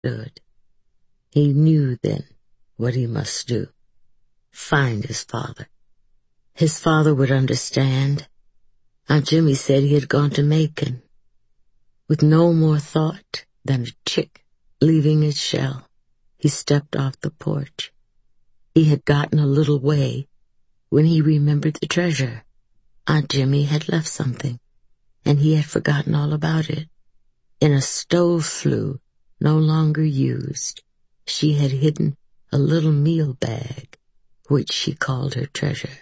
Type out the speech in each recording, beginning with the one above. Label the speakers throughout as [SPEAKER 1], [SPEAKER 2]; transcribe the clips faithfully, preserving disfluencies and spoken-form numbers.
[SPEAKER 1] stood. He knew then what he must do. Find his father. His father would understand. Aunt Jimmy said he had gone to Macon. With no more thought than a chick leaving its shell, he stepped off the porch. He had gotten a little way when he remembered the treasure. Aunt Jimmy had left something, and he had forgotten all about it. In a stove flue no longer used, she had hidden a little meal bag, which she called her treasure.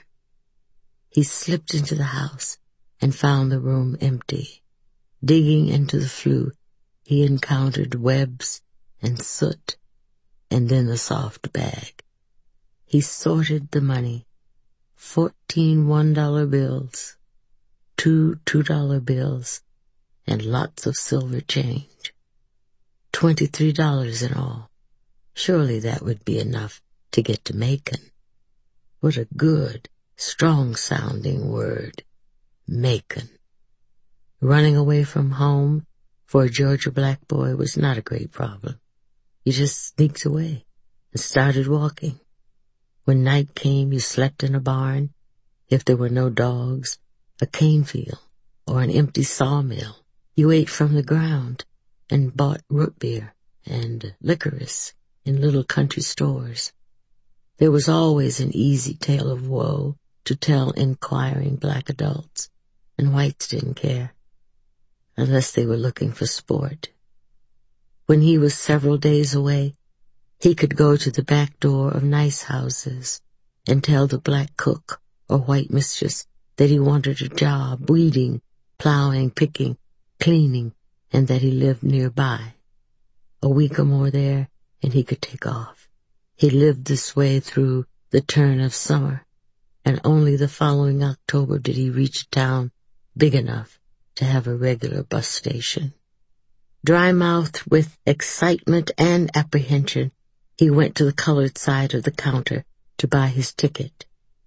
[SPEAKER 1] He slipped into the house and found the room empty. Digging into the flue, he encountered webs and soot, and then the soft bag. He sorted the money. Fourteen one-dollar bills, two two-dollar bills, and lots of silver change. Twenty-three dollars in all. Surely that would be enough to get to Macon. What a good, strong-sounding word, Macon. Running away from home for a Georgia black boy was not a great problem. You just sneaked away and started walking. When night came, you slept in a barn. If there were no dogs, a cane field or an empty sawmill. You ate from the ground and bought root beer and licorice in little country stores. There was always an easy tale of woe to tell inquiring black adults, and whites didn't care, unless they were looking for sport. When he was several days away, he could go to the back door of nice houses and tell the black cook or white mistress that he wanted a job, weeding, plowing, picking, cleaning, and that he lived nearby. A week or more there, and he could take off. He lived this way through the turn of summer, and only the following October did he reach a town big enough to have a regular bus station. Dry-mouthed with excitement and apprehension, he went to the colored side of the counter to buy his ticket.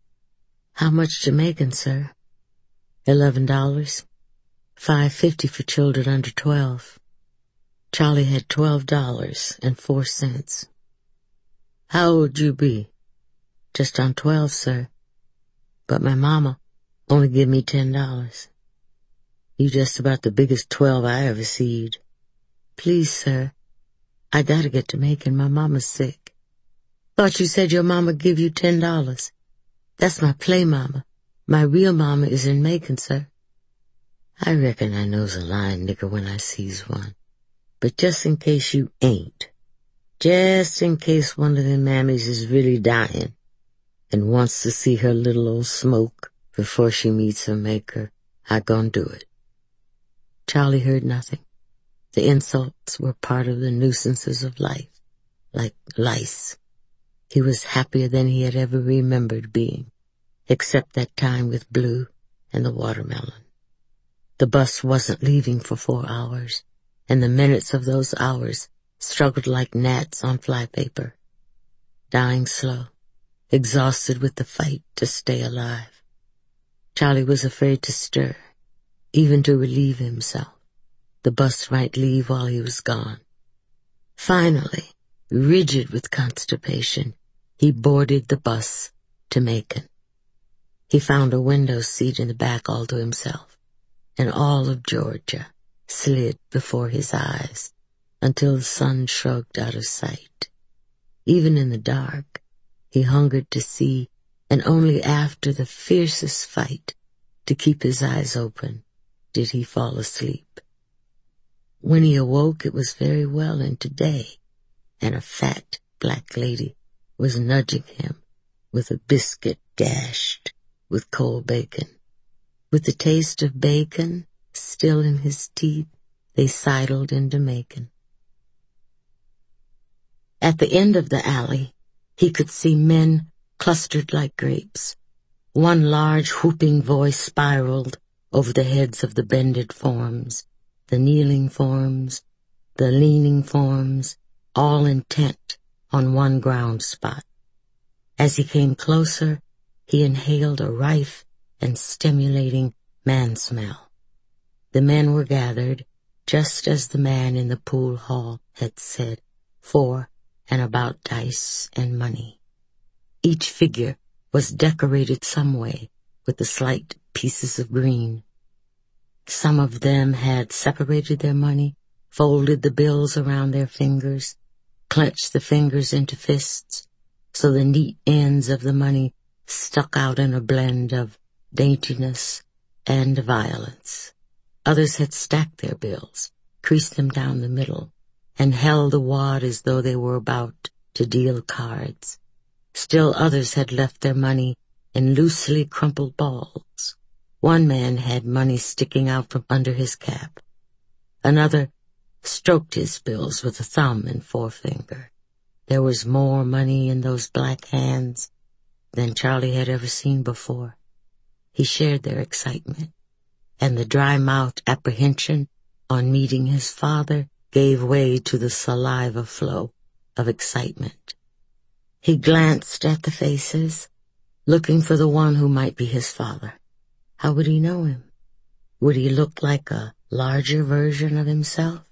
[SPEAKER 1] How much to Macon, sir? Eleven dollars. Five fifty for children under twelve. Charlie had twelve dollars and four cents. How old you be? Just on twelve, sir. But my mama only give me ten dollars. You just about the biggest twelve I ever seed. Please, sir, I gotta get to Macon. My mama's sick. Thought you said your mama give you ten dollars. That's my play mama. My real mama is in Macon, sir. I reckon I knows a lying nigger when I sees one. But just in case you ain't, just in case one of them mammies is really dying and wants to see her little old smoke before she meets her maker, I gon' do it. Charlie heard nothing. The insults were part of the nuisances of life, like lice. He was happier than he had ever remembered being, except that time with Blue and the watermelon. The bus wasn't leaving for four hours, and the minutes of those hours struggled like gnats on flypaper, dying slow, exhausted with the fight to stay alive. Charlie was afraid to stir, even to relieve himself. The bus might leave while he was gone. Finally, rigid with constipation, he boarded the bus to Macon. He found a window seat in the back all to himself, and all of Georgia slid before his eyes until the sun shrugged out of sight. Even in the dark, he hungered to see, and only after the fiercest fight to keep his eyes open did he fall asleep. When he awoke, it was very well into day, and a fat black lady was nudging him with a biscuit gashed with cold bacon. With the taste of bacon still in his teeth, they sidled into Macon. At the end of the alley, he could see men clustered like grapes. One large whooping voice spiraled over the heads of the bended forms, the kneeling forms, the leaning forms, all intent on one ground spot. As he came closer, he inhaled a rife and stimulating man smell. The men were gathered, just as the man in the pool hall had said, for and about dice and money. Each figure was decorated some way with the slight pieces of green. Some of them had separated their money, folded the bills around their fingers, clenched the fingers into fists, so the neat ends of the money stuck out in a blend of daintiness and violence. Others had stacked their bills, creased them down the middle, and held the wad as though they were about to deal cards. Still others had left their money in loosely crumpled balls. One man had money sticking out from under his cap. Another stroked his bills with a thumb and forefinger. There was more money in those black hands than Charlie had ever seen before. He shared their excitement, and the dry-mouthed apprehension on meeting his father gave way to the saliva flow of excitement. He glanced at the faces, looking for the one who might be his father. How would he know him? Would he look like a larger version of himself?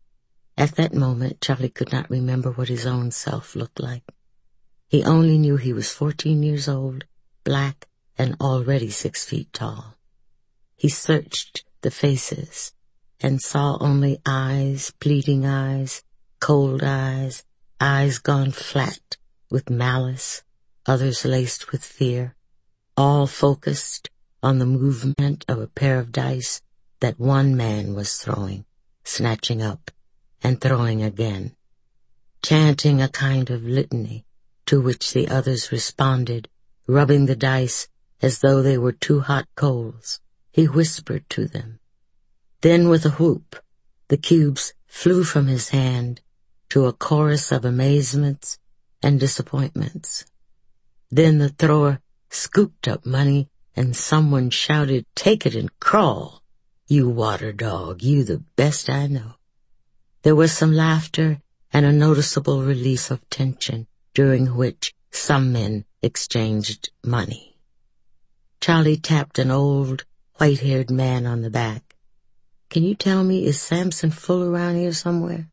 [SPEAKER 1] At that moment, Charlie could not remember what his own self looked like. He only knew he was fourteen years old, black, and already six feet tall. He searched the faces and saw only eyes, pleading eyes, cold eyes, eyes gone flat with malice, others laced with fear, all focused on the movement of a pair of dice that one man was throwing, snatching up, and throwing again, chanting a kind of litany to which the others responded, rubbing the dice as though they were two hot coals. He whispered to them. Then with a whoop, the cubes flew from his hand to a chorus of amazements and disappointments. Then the thrower scooped up money and someone shouted, "Take it and crawl, you water dog, you the best I know." There was some laughter and a noticeable relief of tension, during which some men exchanged money. Charlie tapped an old, white-haired man on the back. "Can you tell me, is Samson Fuller around here somewhere?"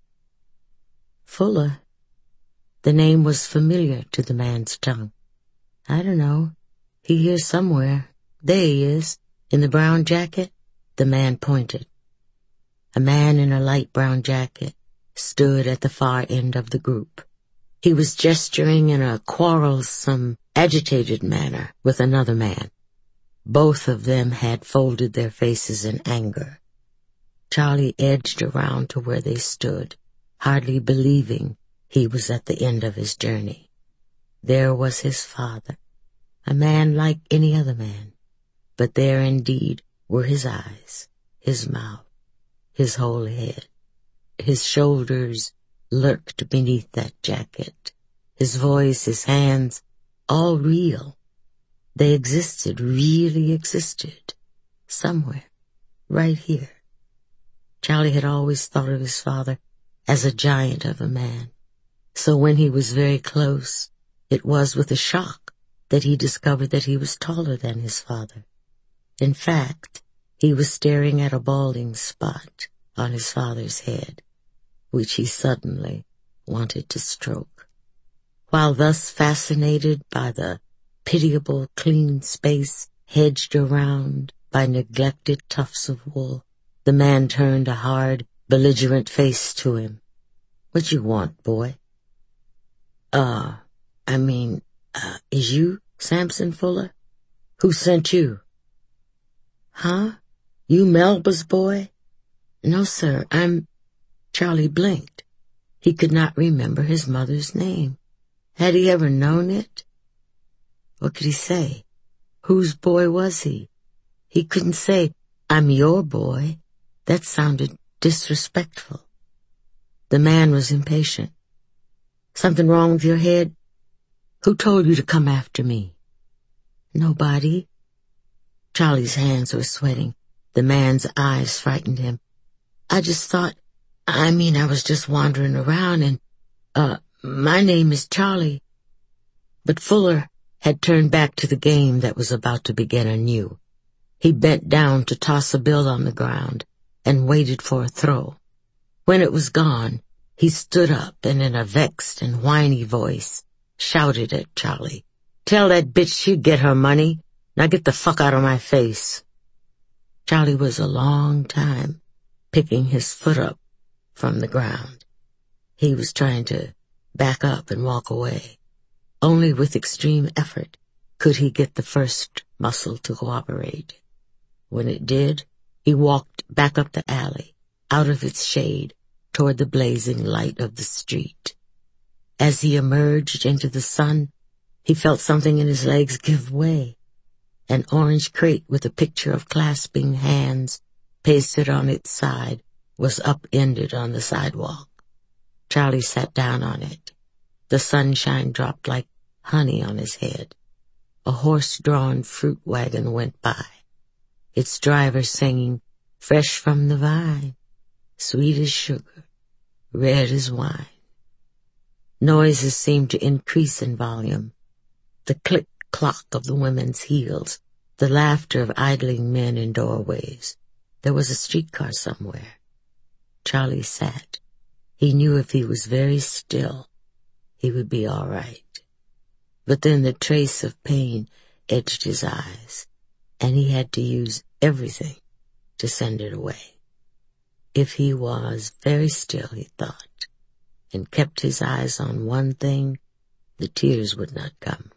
[SPEAKER 1] Fuller? The name was familiar to the man's tongue. "I don't know. He here somewhere. There he is, in the brown jacket." The man pointed. A man in a light brown jacket stood at the far end of the group. He was gesturing in a quarrelsome, agitated manner with another man. Both of them had folded their faces in anger. Charlie edged around to where they stood, hardly believing he was at the end of his journey. There was his father, a man like any other man, but there indeed were his eyes, his mouth, his whole head. His shoulders lurked beneath that jacket, his voice, his hands, all real. They existed, really existed, somewhere, right here. Charlie had always thought of his father as a giant of a man, so when he was very close, it was with a shock that he discovered that he was taller than his father. In fact, he was staring at a balding spot on his father's head, which he suddenly wanted to stroke. While thus fascinated by the pitiable clean space hedged around by neglected tufts of wool, the man turned a hard, belligerent face to him. "What you want, boy?" Uh, I mean, uh, is you Samson Fuller? Who sent you?" "Huh? You Melba's boy?" "No, sir, I'm—" Charlie blinked. He could not remember his mother's name. Had he ever known it? What could he say? Whose boy was he? He couldn't say, "I'm your boy." That sounded disrespectful. The man was impatient. "Something wrong with your head? Who told you to come after me?" "Nobody." Charlie's hands were sweating. The man's eyes frightened him. "I just thought, I mean, I was just wandering around and, uh, my name is Charlie." But Fuller had turned back to the game that was about to begin anew. He bent down to toss a bill on the ground and waited for a throw. When it was gone, He stood up and in a vexed and whiny voice shouted at Charlie, "Tell that bitch she'd get her money. Now get the fuck out of my face." Charlie was a long time picking his foot up from the ground. He was trying to back up and walk away. Only with extreme effort could he get the first muscle to cooperate. When it did, he walked back up the alley, out of its shade, toward the blazing light of the street. As he emerged into the sun, he felt something in his legs give way. An orange crate with a picture of clasping hands pasted on its side was upended on the sidewalk. Charlie sat down on it. The sunshine dropped like honey on his head. A horse-drawn fruit wagon went by, its driver singing, "Fresh from the vine, sweet as sugar, red as wine." Noises seemed to increase in volume. The click-clock of the women's heels, the laughter of idling men in doorways. There was a streetcar somewhere. Charlie sat. He knew if he was very still, he would be all right. But then the trace of pain edged his eyes, and he had to use everything to send it away. If he was very still, he thought, and kept his eyes on one thing, the tears would not come.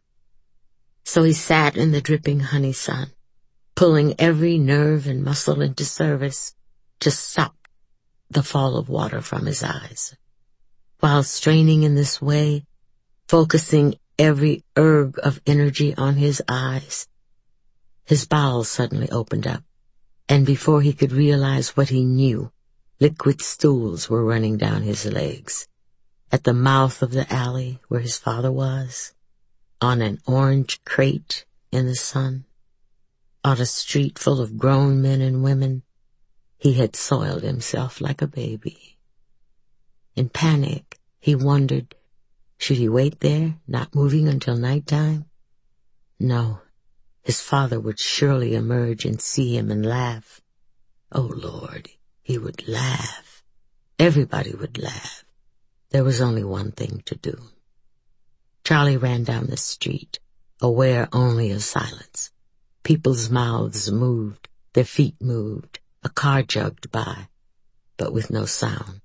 [SPEAKER 1] So he sat in the dripping honey sun, pulling every nerve and muscle into service to stop the fall of water from his eyes. While straining in this way, focusing every erg of energy on his eyes, his bowels suddenly opened up, and before he could realize what he knew, liquid stools were running down his legs. At the mouth of the alley where his father was, on an orange crate in the sun, on a street full of grown men and women, he had soiled himself like a baby. In panic, he wondered, should he wait there, not moving until nighttime? No, his father would surely emerge and see him and laugh. Oh, Lord, he would laugh. Everybody would laugh. There was only one thing to do. Charlie ran down the street, aware only of silence. People's mouths moved, their feet moved, a car jogged by, but with no sound.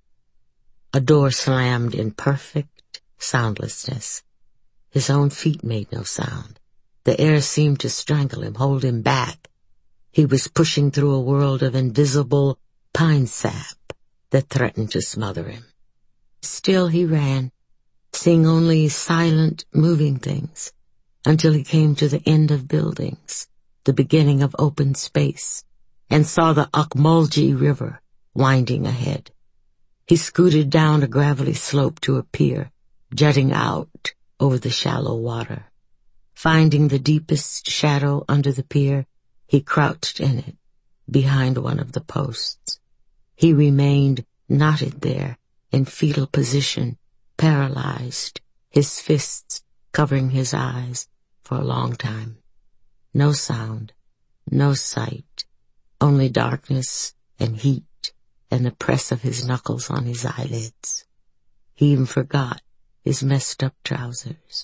[SPEAKER 1] A door slammed in perfect soundlessness. His own feet made no sound. The air seemed to strangle him, hold him back. He was pushing through a world of invisible pine sap that threatened to smother him. Still he ran, seeing only silent, moving things, until he came to the end of buildings, the beginning of open space, and saw the Ocmulgee River winding ahead. He scooted down a gravelly slope to a pier, jutting out over the shallow water. Finding the deepest shadow under the pier, he crouched in it, behind one of the posts. He remained knotted there, in fetal position, paralyzed, his fists covering his eyes for a long time. No sound, no sight, only darkness and heat and the press of his knuckles on his eyelids. He even forgot his messed-up trousers.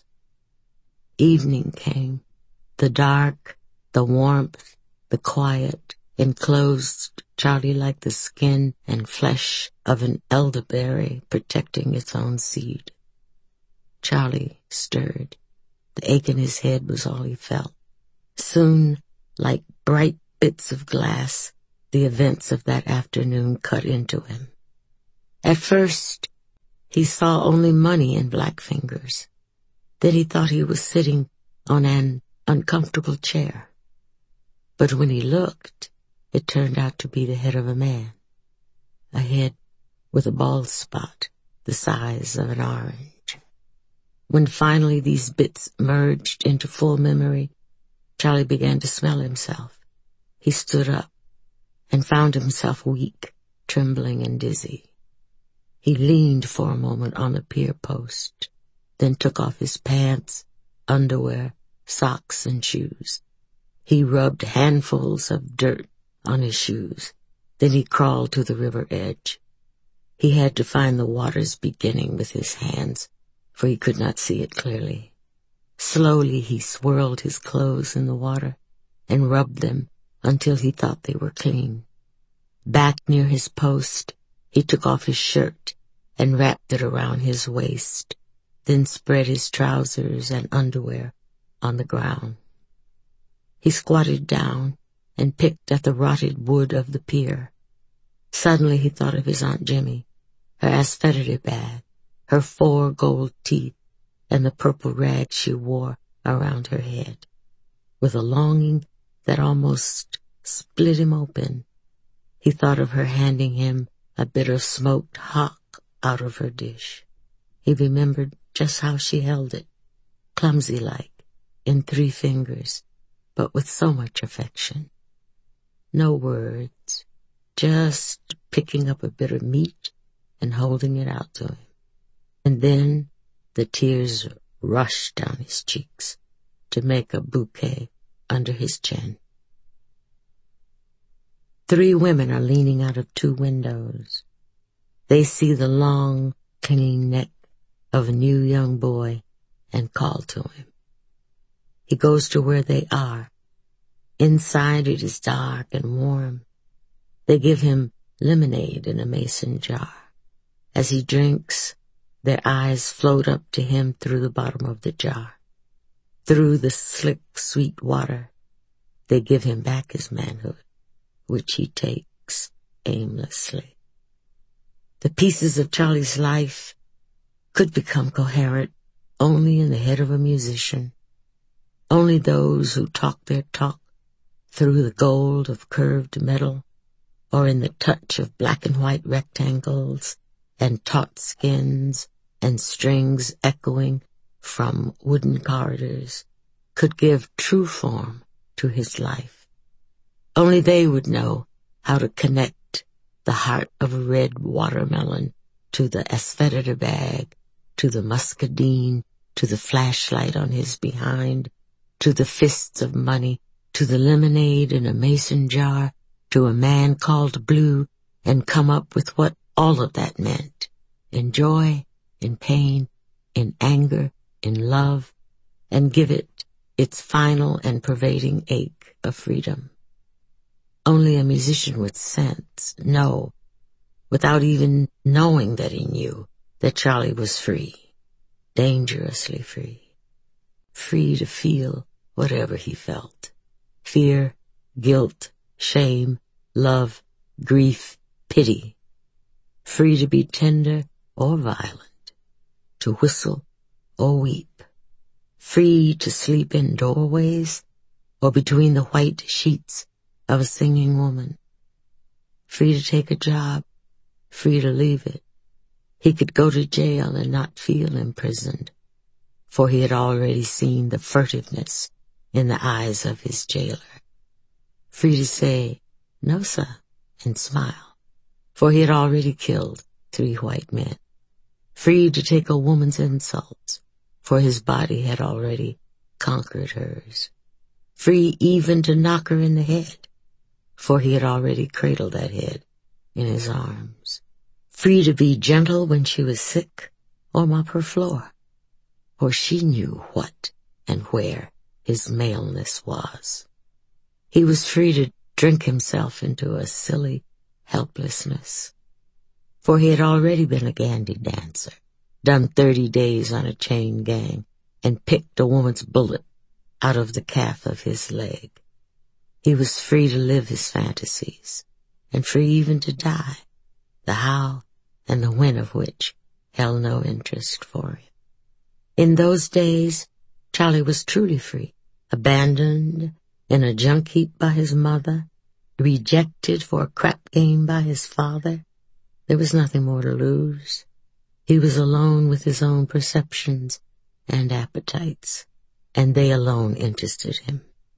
[SPEAKER 1] Evening came. The dark, the warmth, the quiet, enclosed Charlie like the skin and flesh of an elderberry protecting its own seed. Charlie stirred. The ache in his head was all he felt. Soon, like bright bits of glass, the events of that afternoon cut into him. At first, he saw only money in black fingers. Then he thought he was sitting on an uncomfortable chair. But when he looked, it turned out to be the head of a man. A head with a bald spot the size of an orange. When finally these bits merged into full memory, Charlie began to smell himself. He stood up and found himself weak, trembling and dizzy. He leaned for a moment on the pier post, then took off his pants, underwear, socks, and shoes. He rubbed handfuls of dirt on his shoes. Then he crawled to the river edge. He had to find the water's beginning with his hands, for he could not see it clearly. Slowly he swirled his clothes in the water and rubbed them until he thought they were clean. Back near his post, he took off his shirt and wrapped it around his waist, then spread his trousers and underwear on the ground. He squatted down and picked at the rotted wood of the pier. Suddenly he thought of his Aunt Jimmy, her asphodel bag, her four gold teeth, and the purple rag she wore around her head. With a longing that almost split him open, he thought of her handing him a bit of smoked hock out of her dish. He remembered just how she held it, clumsy-like, in three fingers, but with so much affection. No words, just picking up a bit of meat and holding it out to him. And then the tears rushed down his cheeks to make a bouquet under his chin. Three women are leaning out of two windows. They see the long, clinging neck of a new young boy and call to him. He goes to where they are. Inside it is dark and warm. They give him lemonade in a mason jar. As he drinks, their eyes float up to him through the bottom of the jar. Through the slick, sweet water, they give him back his manhood, which he takes aimlessly. The pieces of Charlie's life could become coherent only in the head of a musician. Only those who talk their talk through the gold of curved metal, or in the touch of black and white rectangles and taut skins and strings echoing from wooden corridors, could give true form to his life. Only they would know how to connect the heart of a red watermelon to the asphodel bag, to the muscadine, to the flashlight on his behind, to the fists of money, to the lemonade in a mason jar, to a man called Blue, and come up with what all of that meant, in joy, in pain, in anger, in love, and give it its final and pervading ache of freedom. Only a musician with sense, no, without even knowing that he knew, that Charlie was free, dangerously free, free to feel whatever he felt. Fear, guilt, shame, love, grief, pity. Free to be tender or violent, to whistle or weep. Free to sleep in doorways or between the white sheets of a singing woman. Free to take a job, free to leave it. He could go to jail and not feel imprisoned, for he had already seen the furtiveness in the eyes of his jailer. Free to say, "No, sir," and smile, for he had already killed three white men. Free to take a woman's insults, for his body had already conquered hers. Free even to knock her in the head, for he had already cradled that head in his arms. Free to be gentle when she was sick or mop her floor, for she knew what and where his maleness was. He was free to drink himself into a silly helplessness, for he had already been a gandy dancer, done thirty days on a chain gang, and picked a woman's bullet out of the calf of his leg. He was free to live his fantasies, and free even to die, the how and the when of which held no interest for him. In those days, Charlie was truly free, abandoned in a junk heap by his mother, rejected for a crap game by his father. There was nothing more to lose. He was alone with his own perceptions and appetites, and they alone interested him.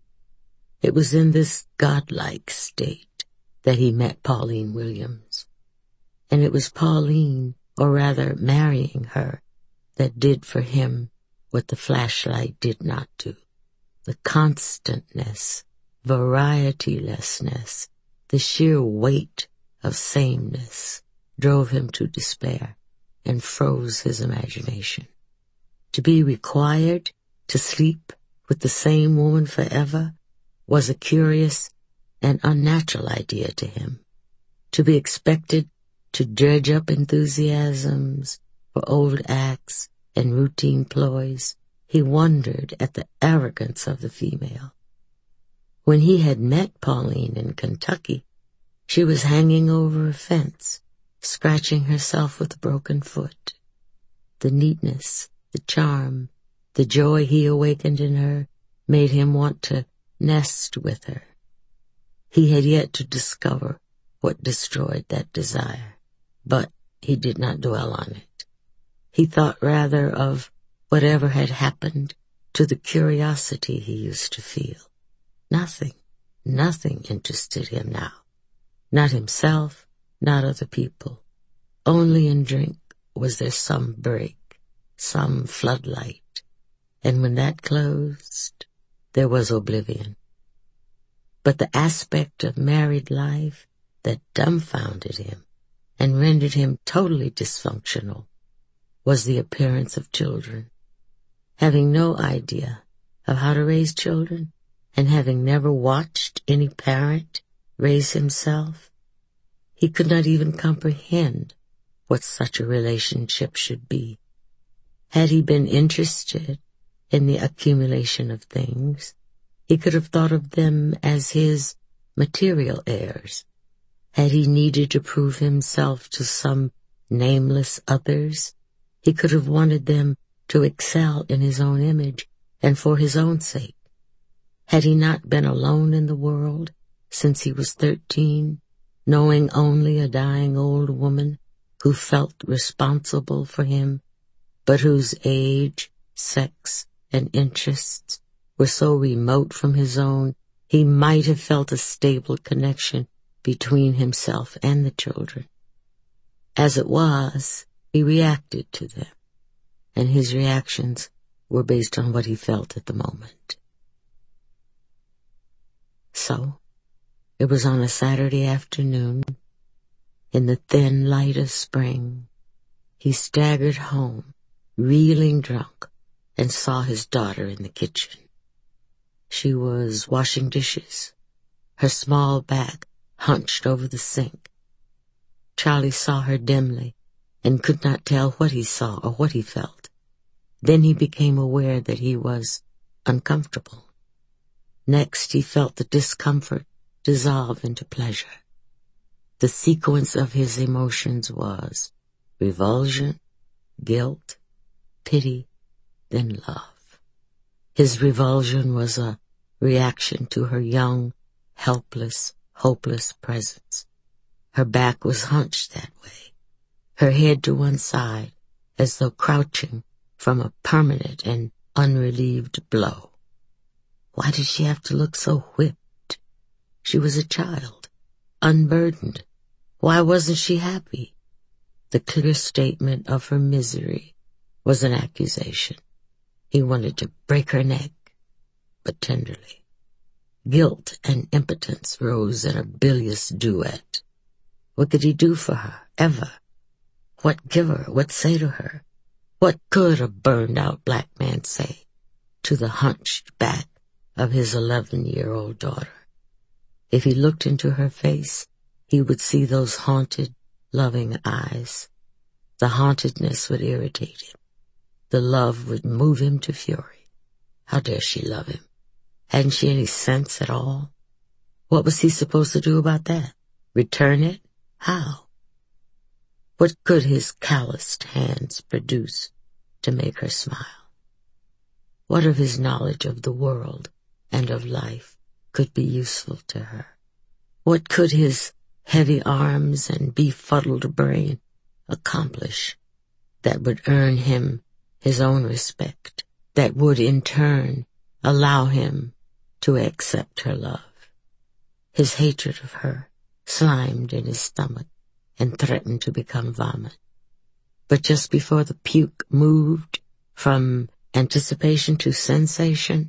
[SPEAKER 1] It was in this godlike state that he met Pauline Williams, and it was Pauline, or rather marrying her, that did for him what the flashlight did not do. The constantness, varietylessness, the sheer weight of sameness drove him to despair and froze his imagination. To be required to sleep with the same woman forever was a curious and unnatural idea to him. To be expected to dredge up enthusiasms for old acts and routine ploys, he wondered at the arrogance of the female. When he had met Pauline in Kentucky, she was hanging over a fence, scratching herself with a broken foot. The neatness, the charm, the joy he awakened in her made him want to nest with her. He had yet to discover what destroyed that desire, but he did not dwell on it. He thought rather of whatever had happened to the curiosity he used to feel. Nothing, nothing interested him now. Not himself, not other people. Only in drink was there some break, some floodlight, and when that closed, there was oblivion. But the aspect of married life that dumbfounded him and rendered him totally dysfunctional was the appearance of children. Having no idea of how to raise children, and having never watched any parent raise himself, he could not even comprehend what such a relationship should be. Had he been interested in the accumulation of things, he could have thought of them as his material heirs. Had he needed to prove himself to some nameless others, he could have wanted them to excel in his own image and for his own sake. Had he not been alone in the world since he was thirteen, knowing only a dying old woman who felt responsible for him, but whose age, sex, and interests were so remote from his own, he might have felt a stable connection between himself and the children. As it was, he reacted to them, and his reactions were based on what he felt at the moment. So, it was on a Saturday afternoon, in the thin light of spring, he staggered home, reeling drunk, and saw his daughter in the kitchen. She was washing dishes, her small back hunched over the sink. Charlie saw her dimly and could not tell what he saw or what he felt. Then he became aware that he was uncomfortable. Next, he felt the discomfort dissolve into pleasure. The sequence of his emotions was revulsion, guilt, pity, then love. His revulsion was a reaction to her young, helpless, hopeless presence. Her back was hunched that way, her head to one side, as though crouching from a permanent and unrelieved blow. Why did she have to look so whipped? She was a child, unburdened. Why wasn't she happy? The clear statement of her misery was an accusation. He wanted to break her neck, but tenderly. Guilt and impotence rose in a bilious duet. What could he do for her, ever? What give her, what say to her? What could a burned-out black man say to the hunched back of his eleven-year-old daughter? If he looked into her face, he would see those haunted, loving eyes. The hauntedness would irritate him. The love would move him to fury. How dare she love him? Hadn't she any sense at all? What was he supposed to do about that? Return it? How? What could his calloused hands produce to make her smile? What of his knowledge of the world and of life could be useful to her? What could his heavy arms and befuddled brain accomplish that would earn him his own respect, that would in turn allow him to accept her love? His hatred of her slimed in his stomach and threatened to become vomit. But just before the puke moved from anticipation to sensation,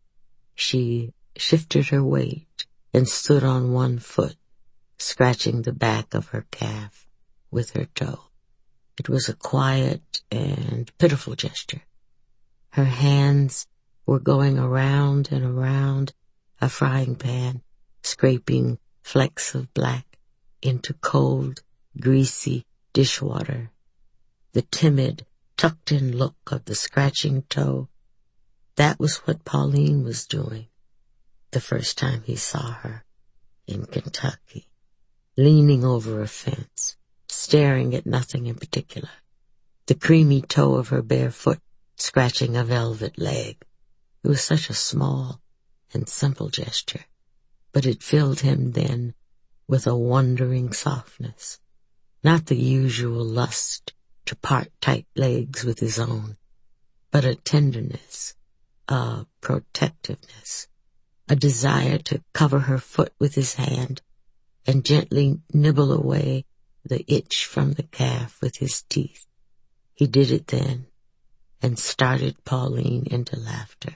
[SPEAKER 1] she shifted her weight and stood on one foot, scratching the back of her calf with her toe. It was a quiet and pitiful gesture. Her hands were going around and around a frying pan, scraping flecks of black into cold, greasy dishwater. The timid, tucked-in look of the scratching toe, that was what Pauline was doing the first time he saw her in Kentucky, leaning over a fence, staring at nothing in particular, the creamy toe of her bare foot scratching a velvet leg. It was such a small and simple gesture, but it filled him then with a wondering softness, not the usual lust to part tight legs with his own, but a tenderness, a protectiveness, a desire to cover her foot with his hand and gently nibble away the itch from the calf with his teeth. He did it then and started Pauline into laughter.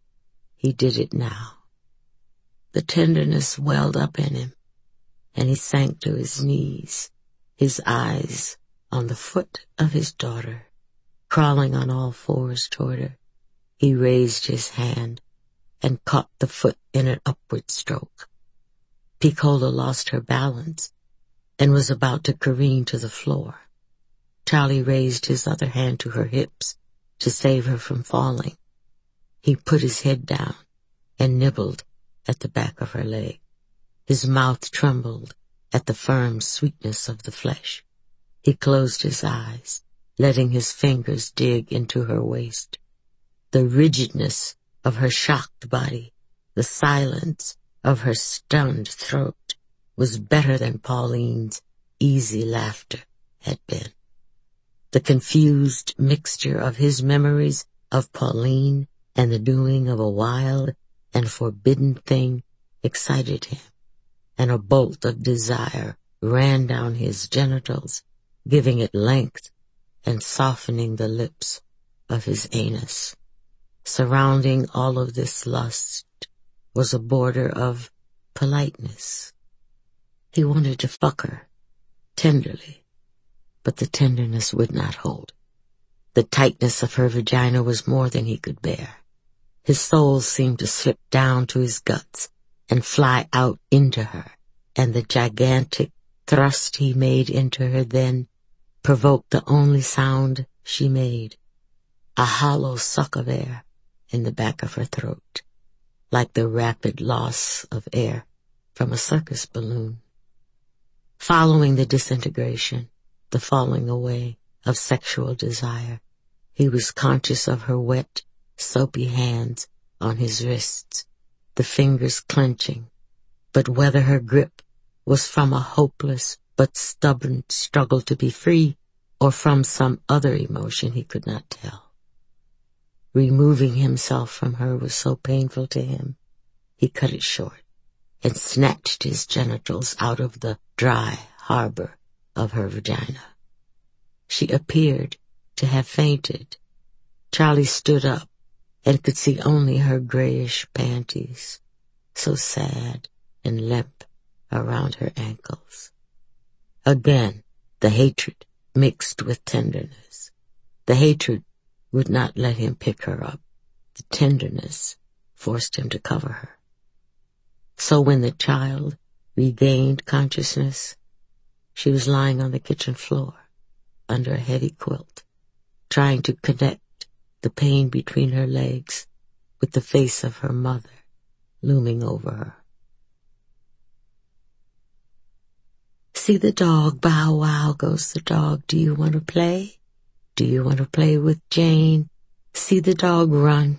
[SPEAKER 1] He did it now. The tenderness welled up in him, and he sank to his knees, his eyes on the foot of his daughter, crawling on all fours toward her. He raised his hand and caught the foot in an upward stroke. Piccola lost her balance and was about to careen to the floor. Charlie raised his other hand to her hips to save her from falling. He put his head down and nibbled at the back of her leg. His mouth trembled at the firm sweetness of the flesh. He closed his eyes, letting his fingers dig into her waist. The rigidness of her shocked body, the silence of her stunned throat, was better than Pauline's easy laughter had been. The confused mixture of his memories of Pauline and the doing of a wild and forbidden thing excited him, and a bolt of desire ran down his genitals, giving it length and softening the lips of his anus. Surrounding all of this lust was a border of politeness. He wanted to fuck her, tenderly, but the tenderness would not hold. The tightness of her vagina was more than he could bear. His soul seemed to slip down to his guts and fly out into her, and the gigantic thrust he made into her then provoked the only sound she made, a hollow suck of air in the back of her throat, like the rapid loss of air from a circus balloon. Following the disintegration, the falling away of sexual desire, he was conscious of her wet, soapy hands on his wrists, the fingers clenching, but whether her grip was from a hopeless but stubborn struggle to be free or from some other emotion he could not tell. Removing himself from her was so painful to him, he cut it short and snatched his genitals out of the dry harbor of her vagina. She appeared to have fainted. Charlie stood up and could see only her grayish panties, so sad and limp around her ankles. Again, the hatred mixed with tenderness. The hatred would not let him pick her up. The tenderness forced him to cover her. So when the child regained consciousness, she was lying on the kitchen floor under a heavy quilt, trying to connect the pain between her legs with the face of her mother looming over her. See the dog, bow wow goes the dog. Do you want to play? Do you want to play with Jane? See the dog run.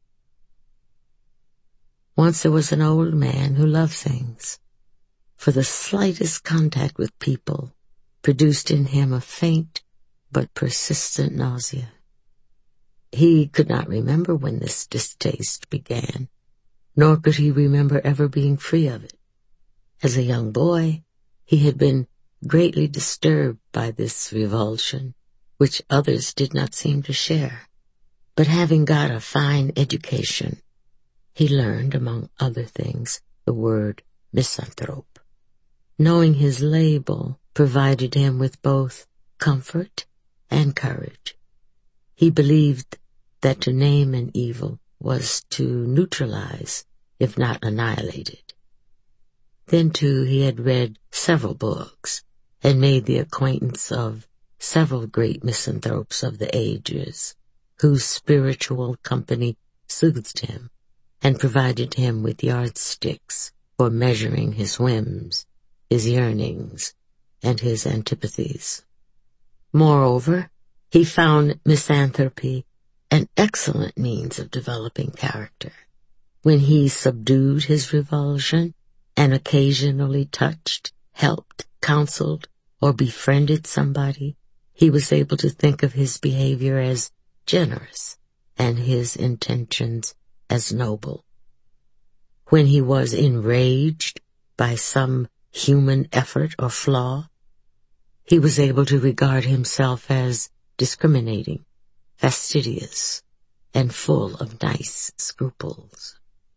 [SPEAKER 1] Once there was an old man who loved things, for the slightest contact with people produced in him a faint but persistent nausea. He could not remember when this distaste began, nor could he remember ever being free of it. As a young boy, he had been greatly disturbed by this revulsion, which others did not seem to share. But having got a fine education, he learned, among other things, the word misanthrope. Knowing his label, provided him with both comfort and courage. He believed that to name an evil was to neutralize, if not annihilate it. Then, too, he had read several books and made the acquaintance of several great misanthropes of the ages, whose spiritual company soothed him and provided him with yardsticks for measuring his whims, his yearnings, and his antipathies. Moreover, he found misanthropy an excellent means of developing character. When he subdued his revulsion and occasionally touched, helped, counseled, or befriended somebody, he was able to think of his behavior as generous and his intentions as noble. When he was enraged by some human effort or flaw, he was able to regard himself as discriminating, fastidious, and full of nice scruples.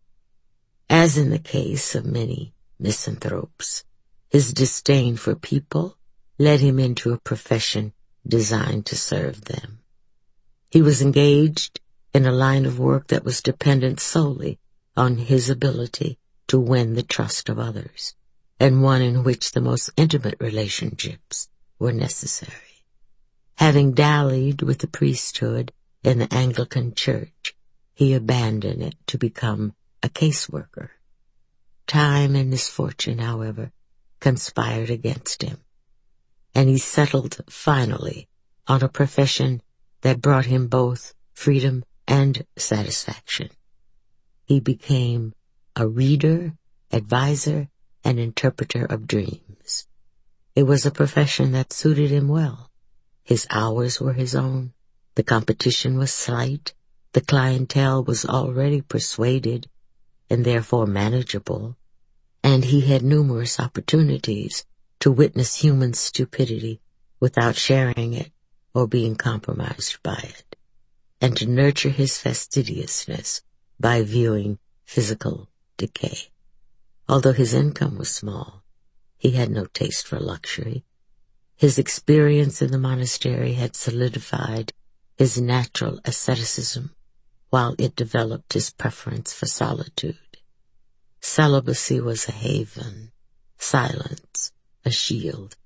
[SPEAKER 1] As in the case of many misanthropes, his disdain for people led him into a profession designed to serve them. He was engaged in a line of work that was dependent solely on his ability to win the trust of others, and one in which the most intimate relationships were necessary. Having dallied with the priesthood in the Anglican Church, he abandoned it to become a caseworker. Time and misfortune, however, conspired against him, and he settled finally on a profession that brought him both freedom and satisfaction. He became a reader, advisor, and interpreter of dreams. It was a profession that suited him well. His hours were his own, the competition was slight, the clientele was already persuaded and therefore manageable, and he had numerous opportunities to witness human stupidity without sharing it or being compromised by it, and to nurture his fastidiousness by viewing physical decay. Although his income was small, he had no taste for luxury. His experience in the monastery had solidified his natural asceticism, while it developed his preference for solitude. Celibacy was a haven, silence a shield.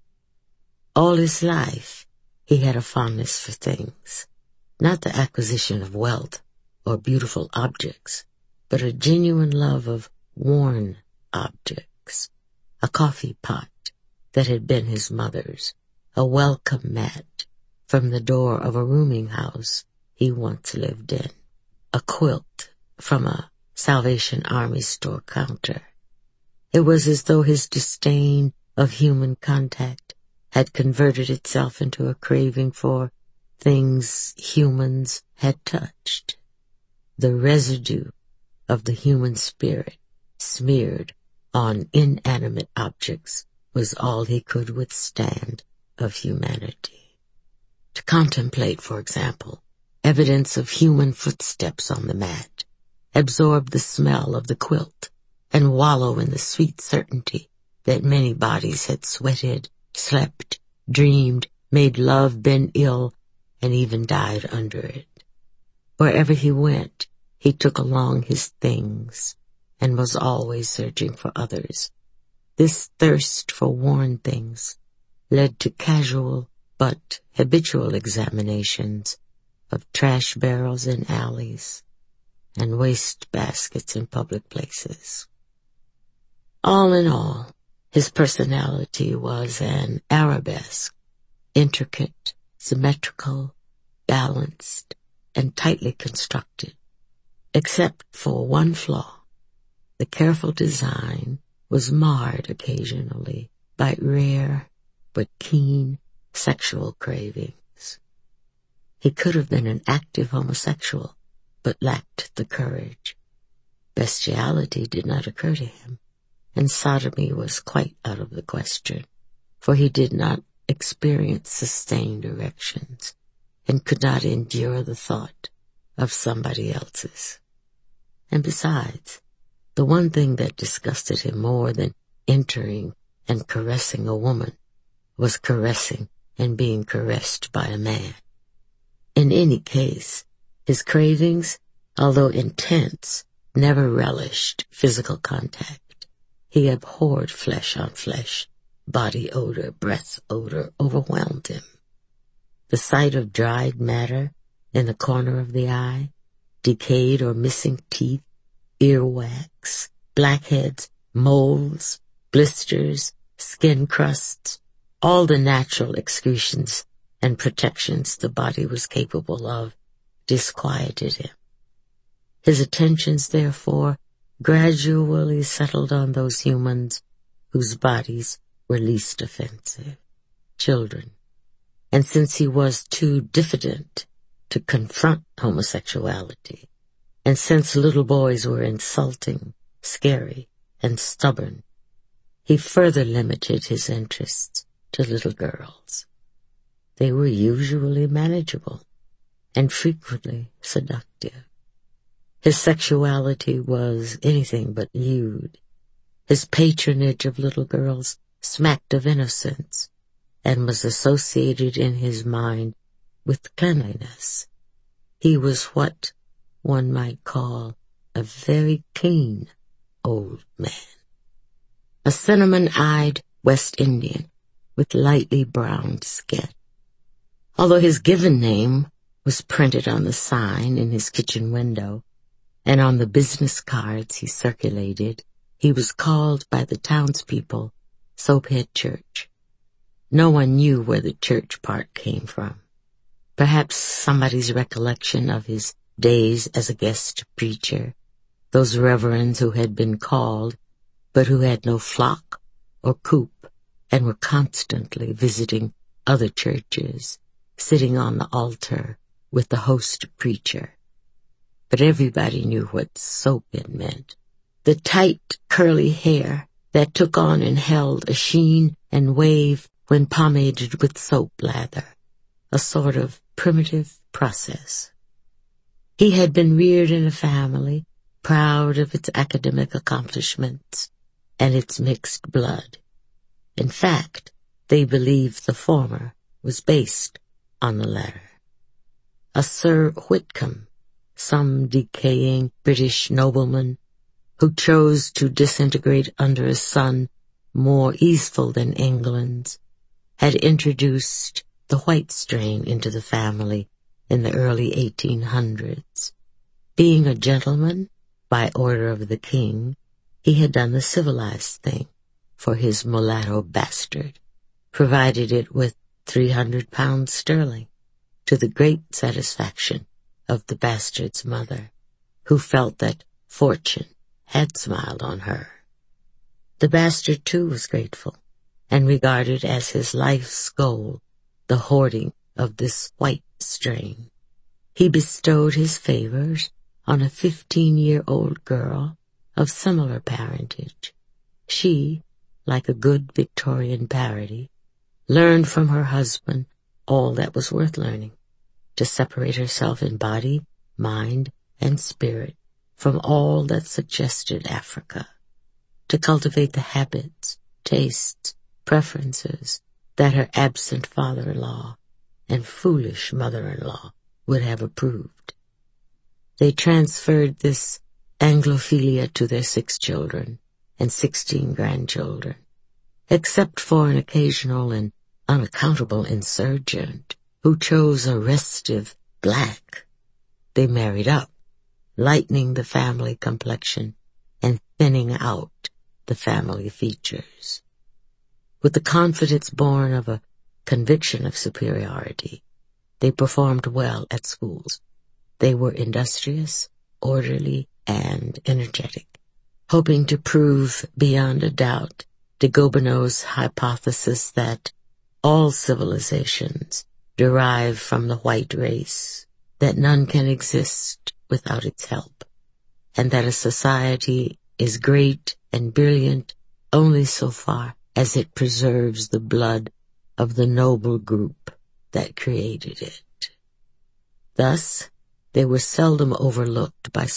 [SPEAKER 1] All his life he had a fondness for things, not the acquisition of wealth or beautiful objects, but a genuine love of worn objects, a coffee pot that had been his mother's, a welcome mat from the door of a rooming house he once lived in, a quilt from a Salvation Army store counter. It was as though his disdain of human contact had converted itself into a craving for things humans had touched. The residue of the human spirit smeared on inanimate objects was all he could withstand of humanity. To contemplate, for example, evidence of human footsteps on the mat, absorb the smell of the quilt, and wallow in the sweet certainty that many bodies had sweated, slept, dreamed, made love, been ill, and even died under it. Wherever he went, he took along his things and was always searching for others. This thirst for worn things led to casual but habitual examinations of trash barrels in alleys and waste baskets in public places. All in all, his personality was an arabesque, intricate, symmetrical, balanced, and tightly constructed, except for one flaw. The careful design was marred occasionally by rare but keen sexual cravings. He could have been an active homosexual, but lacked the courage. Bestiality did not occur to him, and sodomy was quite out of the question, for he did not experience sustained erections and could not endure the thought of somebody else's. And besides, the one thing that disgusted him more than entering and caressing a woman was caressing and being caressed by a man. In any case, his cravings, although intense, never relished physical contact. He abhorred flesh on flesh. Body odor, breath odor overwhelmed him. The sight of dried matter in the corner of the eye, decayed or missing teeth, earwax, blackheads, moles, blisters, skin crusts, all the natural excretions and protections the body was capable of, disquieted him. His attentions, therefore, gradually settled on those humans whose bodies were least offensive, children. And since he was too diffident to confront homosexuality, and since little boys were insulting, scary, and stubborn, he further limited his interests to little girls. They were usually manageable and frequently seductive. His sexuality was anything but lewd. His patronage of little girls smacked of innocence and was associated in his mind with cleanliness. He was what one might call a very clean old man. A cinnamon-eyed West Indian with lightly browned skin. Although his given name was printed on the sign in his kitchen window and on the business cards he circulated, he was called by the townspeople Soaphead Church. No one knew where the church part came from. Perhaps somebody's recollection of his days as a guest preacher, those reverends who had been called, but who had no flock or coop, and were constantly visiting other churches, sitting on the altar with the host preacher. But everybody knew what Soaphead meant. The tight, curly hair that took on and held a sheen and wave when pomaded with soap lather, a sort of primitive process. He had been reared in a family proud of its academic accomplishments and its mixed blood. In fact, they believed the former was based on the latter. A Sir Whitcomb, some decaying British nobleman who chose to disintegrate under a sun more easeful than England's, had introduced the white strain into the family in the early eighteen hundreds. Being a gentleman, by order of the king, he had done the civilized thing for his mulatto bastard, provided it with three hundred pounds sterling, to the great satisfaction of the bastard's mother, who felt that fortune had smiled on her. The bastard, too, was grateful, and regarded as his life's goal the hoarding of this white strain. He bestowed his favors on a fifteen-year-old girl of similar parentage. She, like a good Victorian parody, learned from her husband all that was worth learning, to separate herself in body, mind, and spirit from all that suggested Africa, to cultivate the habits, tastes, preferences that her absent father-in-law and foolish mother-in-law would have approved. They transferred this Anglophilia to their six children and sixteen grandchildren, except for an occasional and unaccountable insurgent who chose a restive black. They married up, lightening the family complexion and thinning out the family features. With the confidence born of a conviction of superiority, they performed well at schools. They were industrious, orderly, and energetic, hoping to prove beyond a doubt de Gobineau's hypothesis that all civilizations derive from the white race, that none can exist without its help, and that a society is great and brilliant only so far as it preserves the blood of the noble group that created it. Thus, they were seldom overlooked by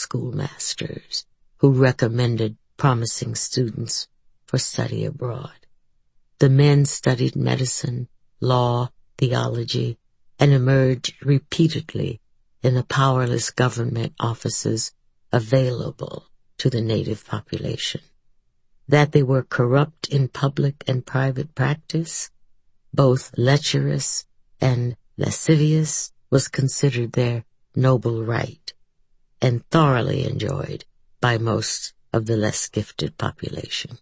[SPEAKER 1] schoolmasters who recommended promising students for study abroad. The men studied medicine, law, theology, and emerged repeatedly in the powerless government offices available to the native population. That they were corrupt in public and private practice, both lecherous and lascivious, was considered their noble right, and thoroughly enjoyed by most of the less gifted population.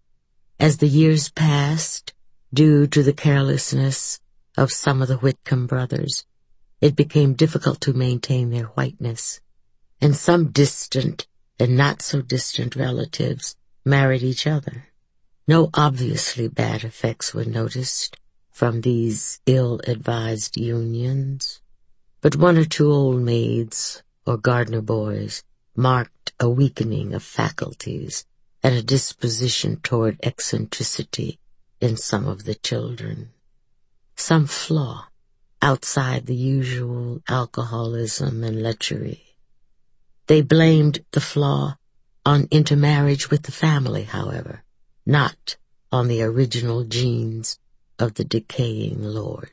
[SPEAKER 1] As the years passed, due to the carelessness of some of the Whitcomb brothers, it became difficult to maintain their whiteness, and some distant and not so distant relatives married each other. No obviously bad effects were noticed from these ill-advised unions, but one or two old maids or gardener boys marked a weakening of faculties and a disposition toward eccentricity in some of the children. Some flaw outside the usual alcoholism and lechery. They blamed the flaw on intermarriage with the family, however, not on the original genes of the decaying lord.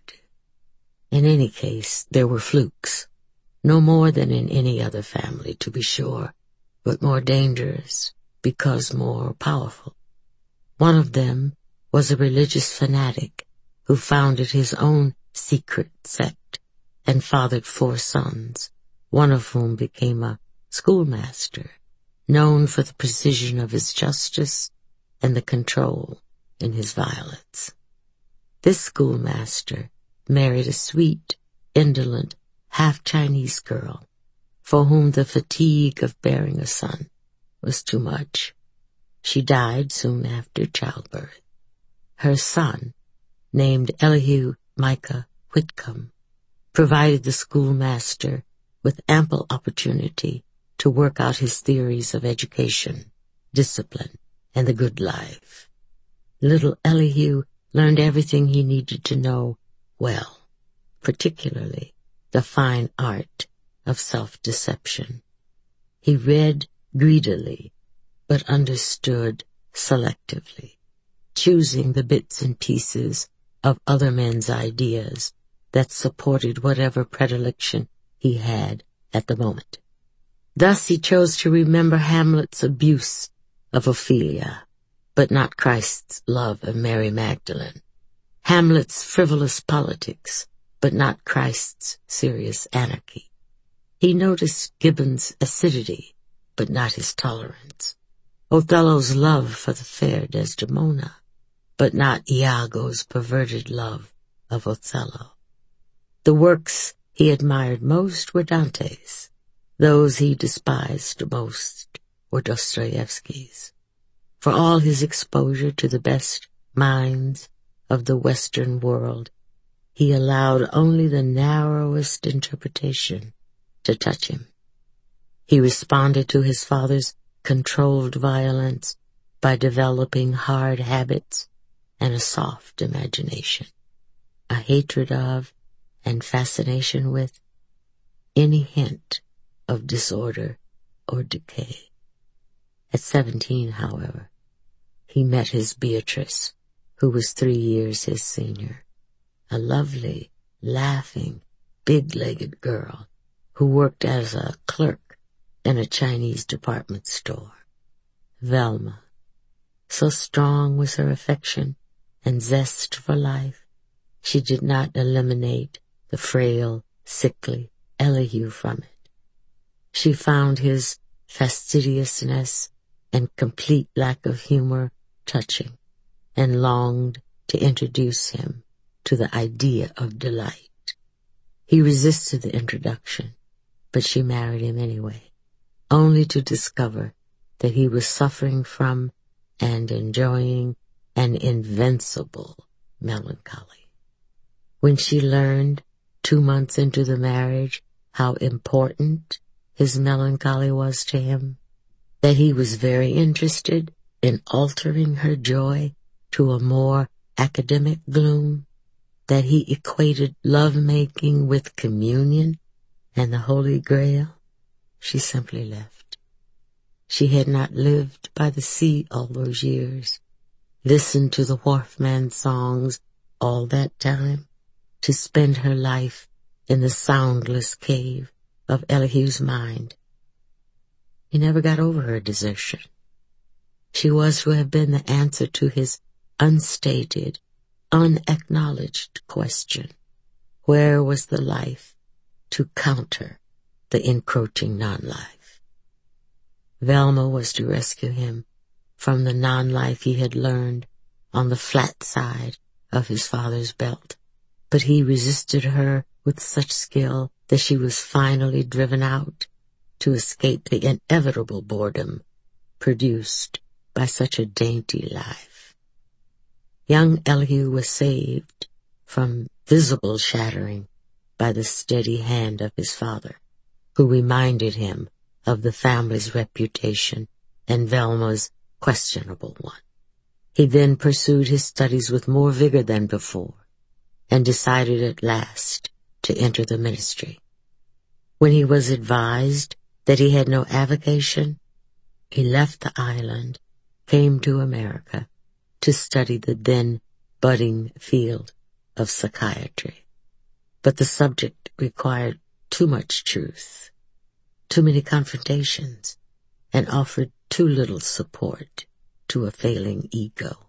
[SPEAKER 1] In any case, there were flukes, no more than in any other family, to be sure, but more dangerous because more powerful. One of them was a religious fanatic who founded his own secret sect and fathered four sons, one of whom became a schoolmaster, known for the precision of his justice and the control in his violence. This schoolmaster married a sweet, indolent, half-Chinese girl, for whom the fatigue of bearing a son was too much. She died soon after childbirth. Her son, named Elihu Micah Whitcomb, provided the schoolmaster with ample opportunity to work out his theories of education, discipline, and the good life. Little Elihu learned everything he needed to know well, particularly the fine art of self-deception. He read greedily, but understood selectively, choosing the bits and pieces of other men's ideas that supported whatever predilection he had at the moment. Thus he chose to remember Hamlet's abuse of Ophelia, but not Christ's love of Mary Magdalene, Hamlet's frivolous politics, but not Christ's serious anarchy. He noticed Gibbon's acidity, but not his tolerance, Othello's love for the fair Desdemona, but not Iago's perverted love of Othello. The works he admired most were Dante's. Those he despised most were Dostoevsky's. For all his exposure to the best minds of the Western world, he allowed only the narrowest interpretation to touch him. He responded to his father's controlled violence by developing hard habits and a soft imagination, a hatred of and fascination with any hint of disorder or decay. At seventeen, however, he met his Beatrice, who was three years his senior, a lovely, laughing, big-legged girl who worked as a clerk in a Chinese department store. Velma. So strong was her affection and zest for life, she did not eliminate the frail, sickly Elihu from it. She found his fastidiousness and complete lack of humor touching, and longed to introduce him to the idea of delight. He resisted the introduction, but she married him anyway, only to discover that he was suffering from and enjoying an invincible melancholy. When she learned, two months into the marriage, how important his melancholy was to him, that he was very interested in altering her joy to a more academic gloom, that he equated love-making with communion and the Holy Grail, she simply left. She had not lived by the sea all those years, listened to the wharfman's songs all that time, to spend her life in the soundless cave of Elihu's mind. He never got over her desertion. She was to have been the answer to his unstated, unacknowledged question: where was the life to counter the encroaching non-life? Velma was to rescue him from the non-life he had learned on the flat side of his father's belt, but he resisted her with such skill that she was finally driven out to escape the inevitable boredom produced by such a dainty life. Young Elihu was saved from visible shattering by the steady hand of his father, who reminded him of the family's reputation and Velma's questionable one. He then pursued his studies with more vigor than before, and decided at last to enter the ministry. When he was advised that he had no avocation, he left the island, came to America to study the then budding field of psychiatry. But the subject required too much truth, too many confrontations, and offered too little support to a failing ego.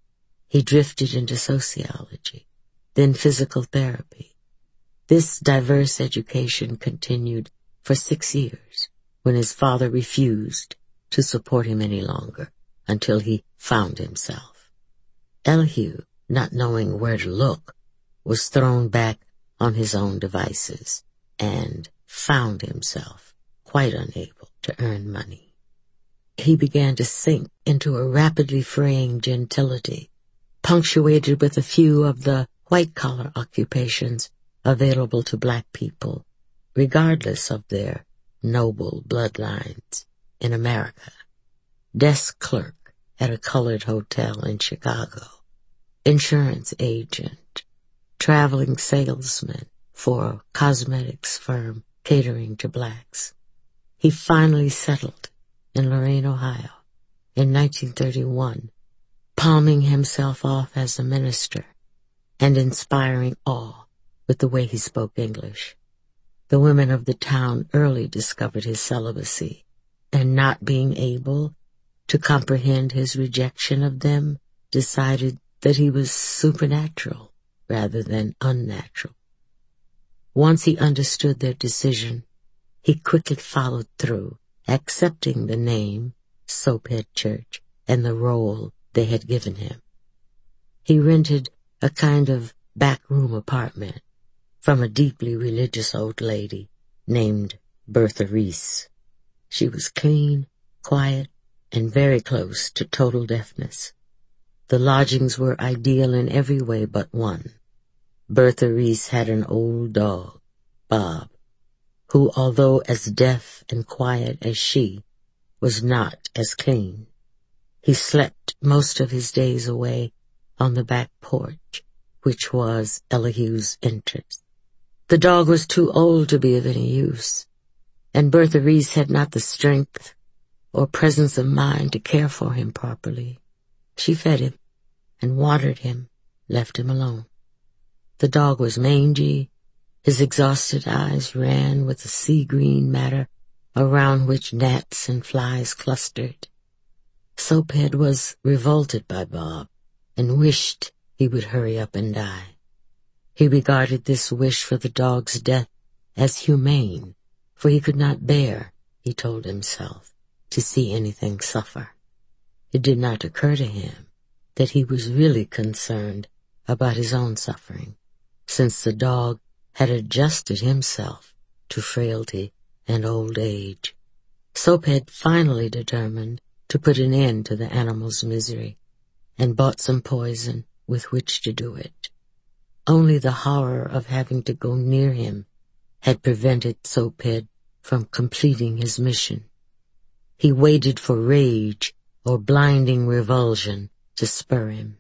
[SPEAKER 1] He drifted into sociology, then physical therapy. This diverse education continued for six years when his father refused to support him any longer until he found himself. Elihu, not knowing where to look, was thrown back on his own devices and found himself quite unable to earn money. He began to sink into a rapidly fraying gentility, punctuated with a few of the white-collar occupations available to black people, regardless of their noble bloodlines in America. Desk clerk at a colored hotel in Chicago, insurance agent, traveling salesman for a cosmetics firm catering to blacks. He finally settled in Lorain, Ohio, in nineteen thirty-one, palming himself off as a minister and inspiring awe with the way he spoke English. The women of the town early discovered his celibacy, and not being able to comprehend his rejection of them, decided that he was supernatural rather than unnatural. Once he understood their decision, he quickly followed through, accepting the name Soaphead Church and the role they had given him. He rented a kind of back-room apartment from a deeply religious old lady named Bertha Reese. She was clean, quiet, and very close to total deafness. The lodgings were ideal in every way but one. Bertha Reese had an old dog, Bob, who, although as deaf and quiet as she, was not as clean. He slept most of his days away on the back porch, which was Elihu's entrance. The dog was too old to be of any use, and Bertha Reese had not the strength or presence of mind to care for him properly. She fed him and watered him, left him alone. The dog was mangy. His exhausted eyes ran with the sea-green matter around which gnats and flies clustered. Soaphead was revolted by Bob and wished he would hurry up and die. He regarded this wish for the dog's death as humane, for he could not bear, he told himself, to see anything suffer. It did not occur to him that he was really concerned about his own suffering, since the dog had adjusted himself to frailty and old age. Soaphead finally determined to put an end to the animal's misery, and bought some poison with which to do it. Only the horror of having to go near him had prevented Soaphead from completing his mission. He waited for rage or blinding revulsion to spur him.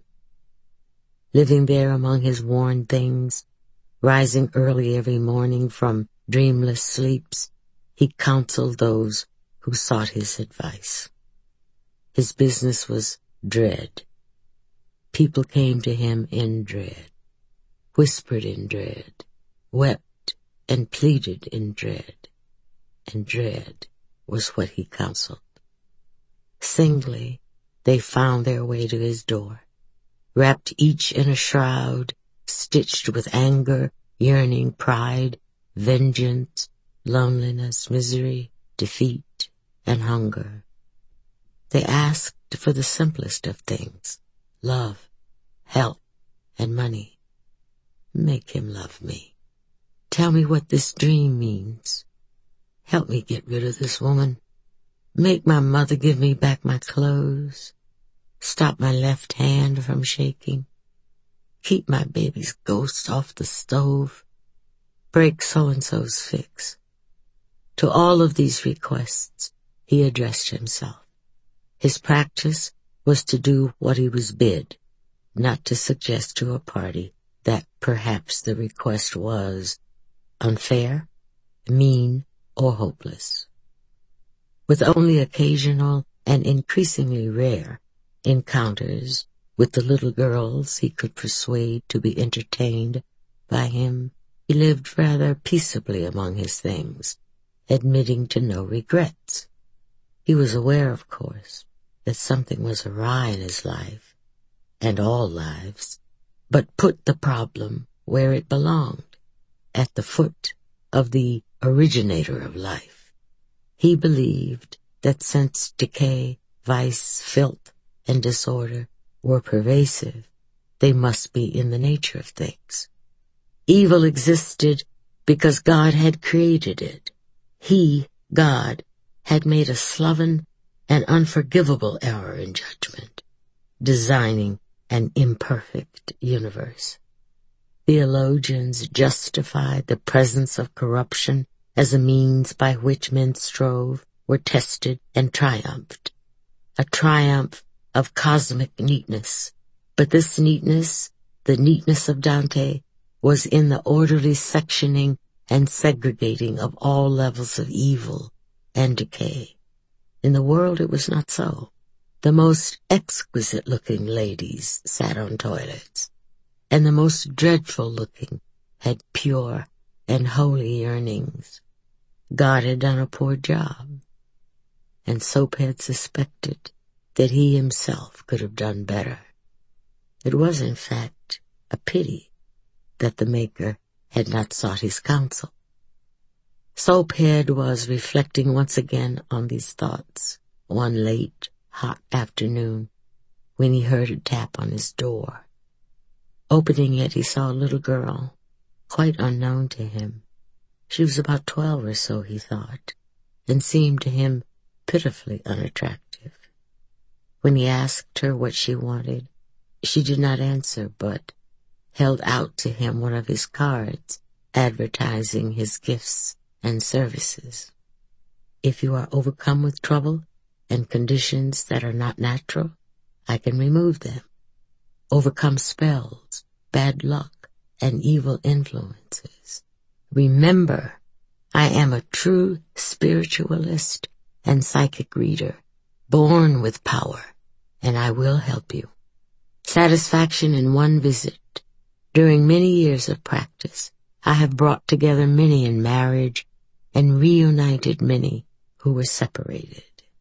[SPEAKER 1] Living there among his worn things, rising early every morning from dreamless sleeps, he counseled those who sought his advice. His business was dread, People came to him in dread, whispered in dread, wept and pleaded in dread, and dread was what he counseled. Singly, they found their way to his door, wrapped each in a shroud, stitched with anger, yearning, pride, vengeance, loneliness, misery, defeat, and hunger. They asked for the simplest of things, love, help, and money. Make him love me. Tell me what this dream means. Help me get rid of this woman. Make my mother give me back my clothes. Stop my left hand from shaking. Keep my baby's ghost off the stove. Break so-and-so's fix. To all of these requests, he addressed himself. His practice was to do what he was bid, not to suggest to a party that perhaps the request was unfair, mean, or hopeless. With only occasional and increasingly rare encounters with the little girls he could persuade to be entertained by him, he lived rather peaceably among his things, admitting to no regrets. He was aware, of course, that something was awry in his life, and all lives, but put the problem where it belonged, at the foot of the originator of life. He believed that since decay, vice, filth, and disorder were pervasive, they must be in the nature of things. Evil existed because God had created it. He, God, had made a sloven and unforgivable error in judgment, designing an imperfect universe. Theologians justified the presence of corruption as a means by which men strove, were tested, and triumphed. A triumph of cosmic neatness. But this neatness, the neatness of Dante, was in the orderly sectioning and segregating of all levels of evil and decay. In the world it was not so. The most exquisite-looking ladies sat on toilets, and the most dreadful-looking had pure and holy yearnings. God had done a poor job, and Soap had suspected that he himself could have done better. It was, in fact, a pity that the Maker had not sought his counsel. Soaphead was reflecting once again on these thoughts one late, hot afternoon when he heard a tap on his door. Opening it, he saw a little girl, quite unknown to him. She was about twelve or so, he thought, and seemed to him pitifully unattractive. When he asked her what she wanted, she did not answer, but held out to him one of his cards advertising his gifts and services. If you are overcome with trouble and conditions that are not natural, I can remove them. Overcome spells, bad luck, and evil influences. Remember, I am a true spiritualist and psychic reader, born with power, and I will help you. Satisfaction in one visit. During many years of practice, I have brought together many in marriage and reunited many who were separated.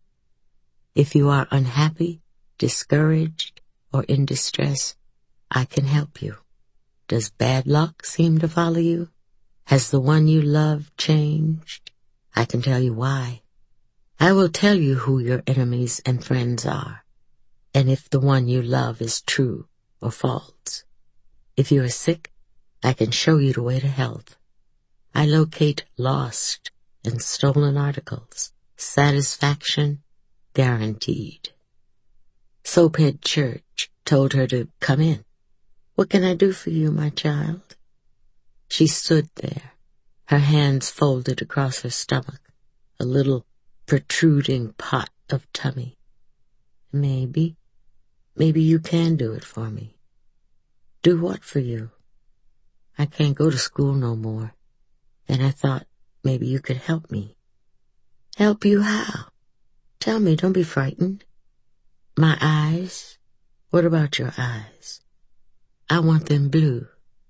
[SPEAKER 1] If you are unhappy, discouraged, or in distress, I can help you. Does bad luck seem to follow you? Has the one you love changed? I can tell you why. I will tell you who your enemies and friends are, and if the one you love is true or false. If you are sick, I can show you the way to health. I locate lost and stolen articles. Satisfaction guaranteed. Soaphead Church told her to come in. What can I do for you, my child? She stood there, her hands folded across her stomach, a little protruding pot of tummy. Maybe, maybe you can do it for me. Do what for you? I can't go to school no more, and I thought maybe you could help me. Help you how? Tell me, don't be frightened. My eyes, What about your eyes? I want them blue.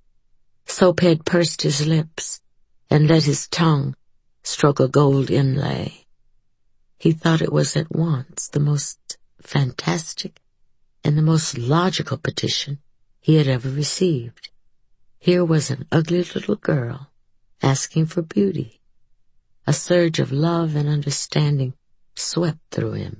[SPEAKER 1] Soaphead pursed his lips and let his tongue stroke a gold inlay. He thought it was at once the most fantastic and the most logical petition he had ever received. Here was an ugly little girl asking for beauty. A surge of love and understanding swept through him,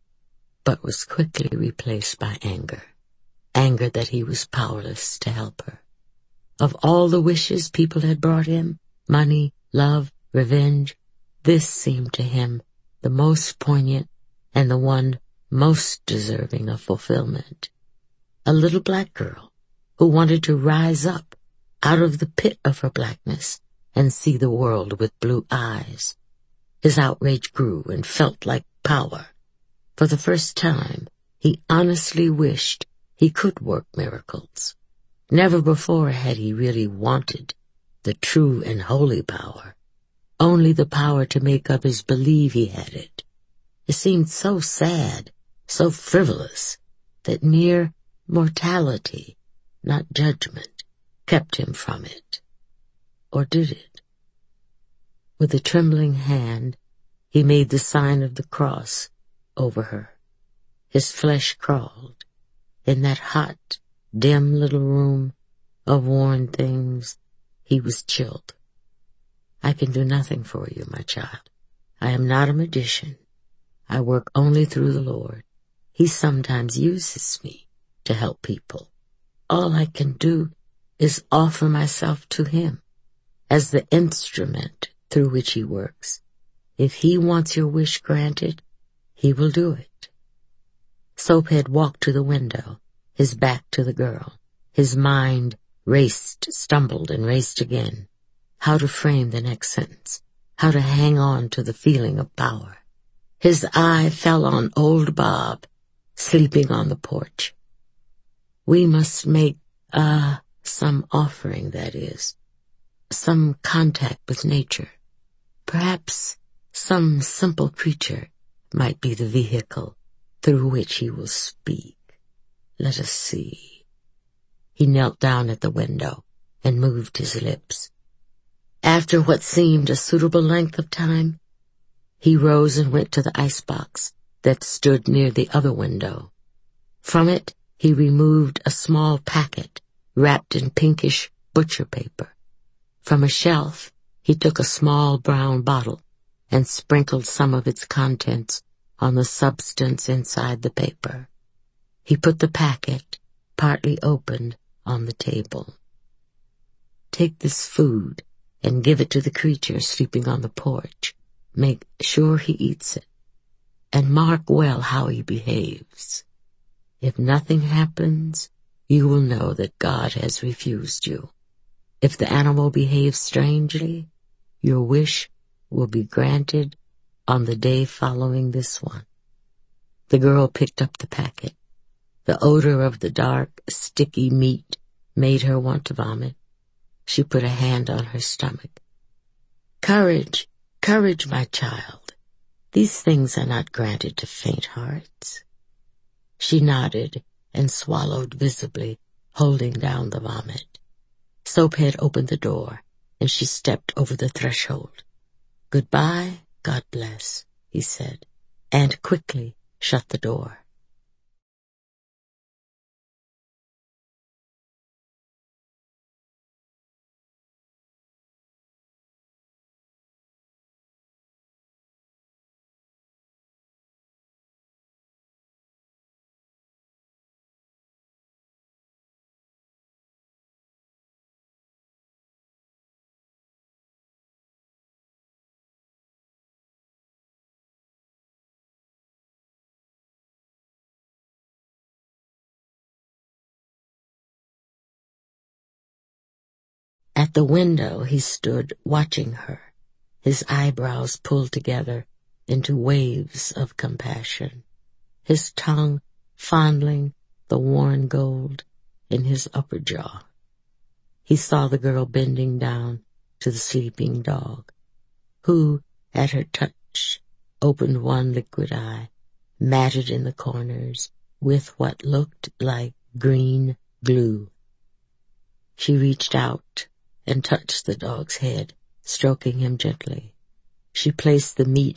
[SPEAKER 1] but was quickly replaced by anger. Anger that he was powerless to help her. Of all the wishes people had brought him, money, love, revenge, this seemed to him the most poignant and the one most deserving of fulfillment. A little black girl who wanted to rise up out of the pit of her blackness and see the world with blue eyes. His outrage grew and felt like power. For the first time, he honestly wished he could work miracles. Never before had he really wanted the true and holy power, only the power to make others believe he had it. It seemed so sad, so frivolous, that mere mortality, not judgment, kept him from it. Or did it? With a trembling hand, he made the sign of the cross over her. His flesh crawled. In that hot, dim little room of worn things, he was chilled. I can do nothing for you, my child. I am not a magician. I work only through the Lord. He sometimes uses me to help people. All I can do is offer myself to him as the instrument through which he works. If he wants your wish granted, he will do it. Soaphead walked to the window, his back to the girl. His mind raced, stumbled, and raced again. How to frame the next sentence, how to hang on to the feeling of power. His eye fell on old Bob, sleeping on the porch. We must make, ah, uh, some offering, that is, some contact with nature. Perhaps some simple creature might be the vehicle through which he will speak. Let us see. He knelt down at the window and moved his lips. After what seemed a suitable length of time, he rose and went to the icebox that stood near the other window. From it, he removed a small packet wrapped in pinkish butcher paper. From a shelf, he took a small brown bottle and sprinkled some of its contents on the substance inside the paper. He put the packet, partly opened, on the table. Take this food and give it to the creature sleeping on the porch. Make sure he eats it, and mark well how he behaves. If nothing happens, you will know that God has refused you. If the animal behaves strangely, your wish will be granted on the day following this one. The girl picked up the packet. The odor of the dark, sticky meat made her want to vomit. She put a hand on her stomach. Courage, courage, my child. These things are not granted to faint hearts. She nodded and swallowed visibly, holding down the vomit. Soaphead opened the door, and she stepped over the threshold. Goodbye, God bless, he said, and quickly shut the door. At the window he stood watching her, his eyebrows pulled together into waves of compassion, his tongue fondling the worn gold in his upper jaw. He saw the girl bending down to the sleeping dog, who, at her touch, opened one liquid eye, matted in the corners, with what looked like green glue. She reached out and touched the dog's head, stroking him gently. She placed the meat